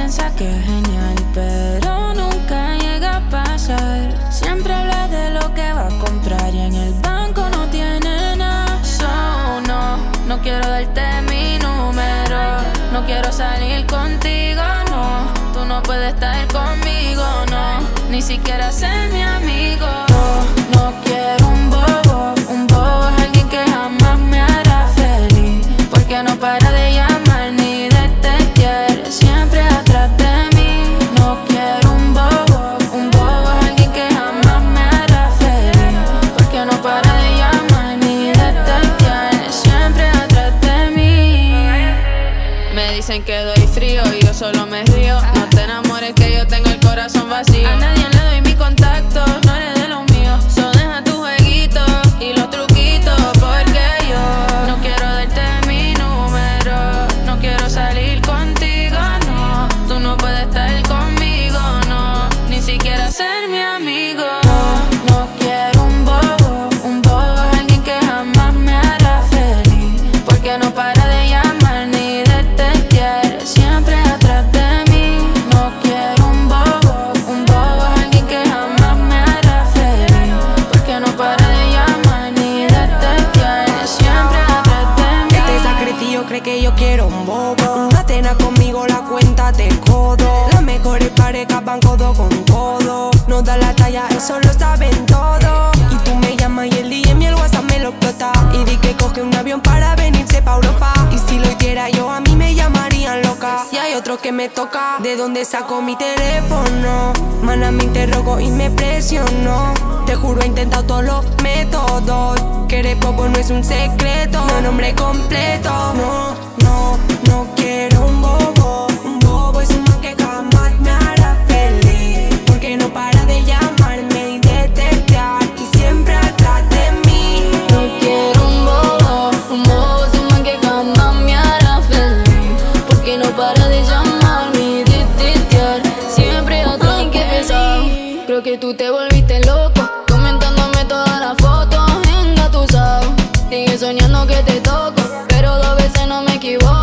piensa que es genial, pero nunca llega a pasar. Siempre habla de lo que va a comprar y en el banco no tiene nada. No quiero darte mi número, no quiero salir contigo, no. Tú no puedes estar conmigo, no, ni siquiera ser mi amigo. No quiero un bobo es alguien que jamás me hará feliz, porque no para de llamar ni de textear, siempre atrás de mí. No quiero un bobo es alguien que jamás me hará feliz, porque no para de llamar ni de textear, siempre atrás de mí. Me dicen que doy frío y yo solo me río. No te enamores que yo tengo el corazón vacío. A nadie le doy mi contacto, no eres de los míos. So deja tu jueguito y los truquitos, porque yo no quiero darte mi número, no quiero salir contigo, no. Tú no puedes estar conmigo, no, ni siquiera ser mi amigo. No quiero un bobo es alguien que jamás me hará feliz, porque no para de llamar ni de textear, siempre atrás de mí. No quiero un bobo es alguien que jamás me hará feliz, porque no para de llamar ni de textear, siempre atrás de mí. Este sacretillo cree que yo quiero un bobo. Una cena conmigo, la cuenta de codo. Las mejores parejas van codo con codo. No da la talla, eso lo saben todo. Y tú me llamas y el DM y el WhatsApp me lo explota. Y di que coge un avión para venirse pa' Europa. Y si lo hiciera yo, a mí me llamarían loca. Si hay otro que me toca, ¿de dónde saco mi teléfono? Mana, me interrogo y me presiono. Te juro, he intentado todos los métodos. Que eres bobo no es un secreto, no nombre completo. No quiero un bobo. Un bobo es un man que jamás me hará feliz, porque no para de llamarme y de textear, y siempre atrás de mí. No quiero un bobo es un man que jamás me hará feliz, porque no para de llamarme y de textear, siempre atrás de mí. Qué pesado, creo que tú te volviste loco, comentándome todas las fotos, engatusado. Sigue soñando que te toco, pero 2 veces no me equivoco.